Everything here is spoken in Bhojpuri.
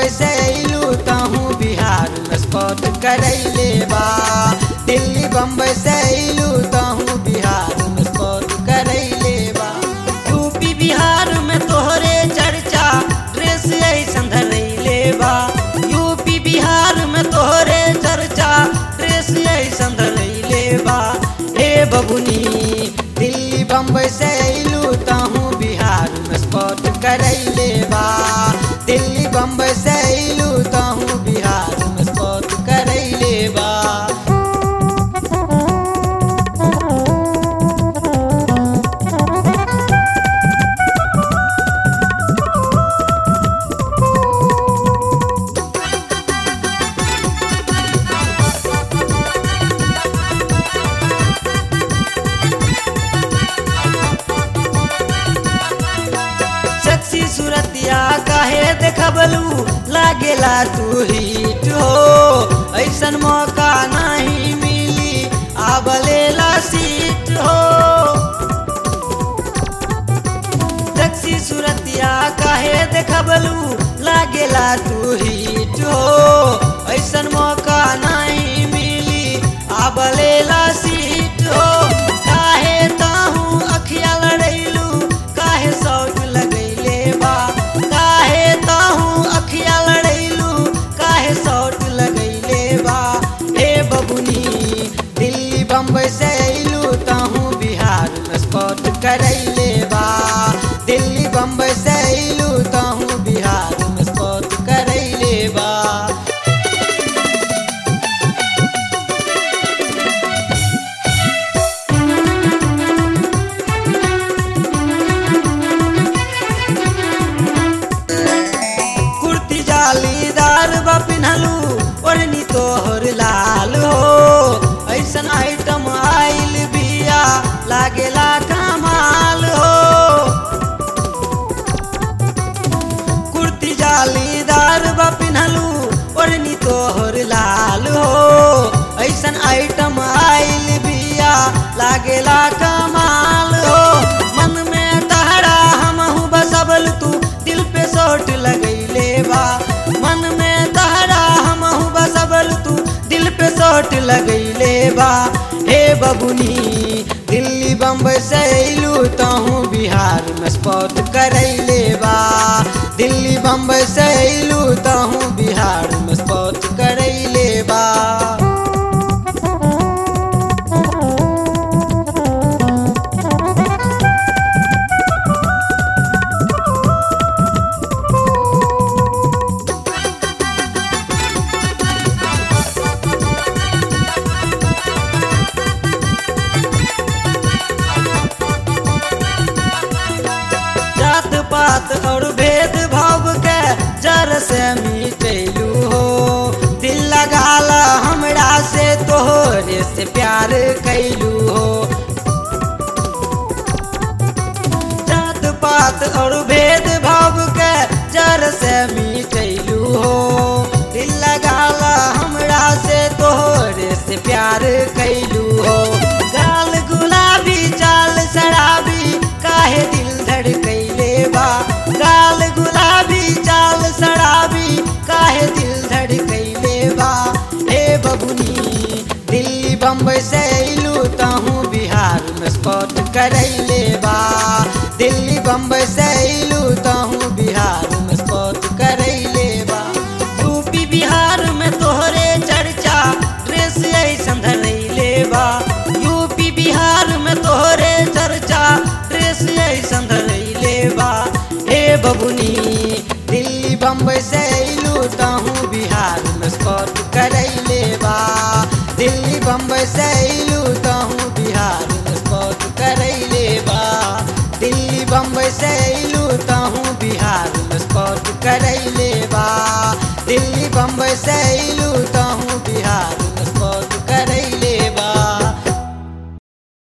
बम्बई से अइलू तहूँ बिहार में स्पॉट करैले बा। दिल्ली बम्बई से अइलू तहूँ बिहार में स्पॉट करैले बा। यूपी बिहार में तोहरे चर्चा ड्रेस ऐसन धरैले बा। यूपी बिहार में तोहरे चर्चा ड्रेस ऐसन धरैले बा। हे बबुनी दिल्ली बम्बई से अइलू तहूँ बिहार में स्पॉट करैले बा। दिल्ली बम्बई से अइलू तहूँ बिहार में स्पॉट करैले बा। सेक्सी सूरतिया काहे देखबलू लागेला तू हिट हो। ऐसन मौका नहीं मिली आबलेला सीट हो। सेक्सी सूरतिया काहे देखबलू लागेला तू हिट हो। ऐसन मौका नहीं मिली आबलेला सीट हो। काहे ताहू अखिया लड़ैलू काहे शॉट लगैले बा। काहे ताहू अखिया लड़ैलू काहे शॉट लगैले बा। हे बबुनी दिल्ली बम्बई से अइलू तहूँ बिहार में स्पॉट करैले बा। दिल्ली बम्बई से अइलू तहूँ बिहार में स्पॉट करैले बा। कुर्ती जालीदार बा पिन्हलू ओढ़नी तोहर लाल हो। ऐसन आइटम आइल बिया लागेला कमाल हो। कुर्ती जालीदार बा पिन्हलू ओढ़नी तोहर लाल हो। ऐसन आइटम आइल बिया लागेला कमाल हो। मन में तहरा हमहू बसबल तू दिल पे चोट लगैले बा। मन में तहरा हमहू बसबल तू दिल पे चोट लगैले बा। हे बबुनी दिल्ली बम्बई से अइलू तहूँ बिहार में स्पॉट करैले बा। दिल्ली बम्बई से अइलू तहूँ बिहार में स्पॉट करैले बा। जात पात और भेद भाव के जड़ से मिटैलू हो। दिल लगाला हमरा से तोहरे से प्यार कैलू हो। जात पात और भेद भाव के जड़ से मिटैलू हो। दिल लगाला हमरा से तोहरे से प्यार कैलू हो। गाल गुलाबी चाल शराबी काहे दिल धड़कैले बा। गाल गुलाबी चाल शराबी काहे दिल धड़कैले बा। हे बबुनी दिल्ली बम्बई से अइलू तहूँ बिहार में स्पॉट करैले बा। दिल्ली बम्बई से अइलू तहूँ बिहार में स्पॉट करैले बा। यूपी बिहार में तोहरे चर्चा ड्रेस ऐसन धरैले बा। यूपी बिहार में तोहरे चर्चा ड्रेस ऐसन धरैले बा। हे बबुनी दिल्ली बम्बई से अइलू तहूँ बिहार में स्पॉट करैले बा। दिल्ली बम्बई से अइलू तहूँ बिहार में स्पॉट करैले बा। दिल्ली बम्बई से अइलू तहूँ बिहार में स्पॉट करैले बा। दिल्ली बम्बई से अइलू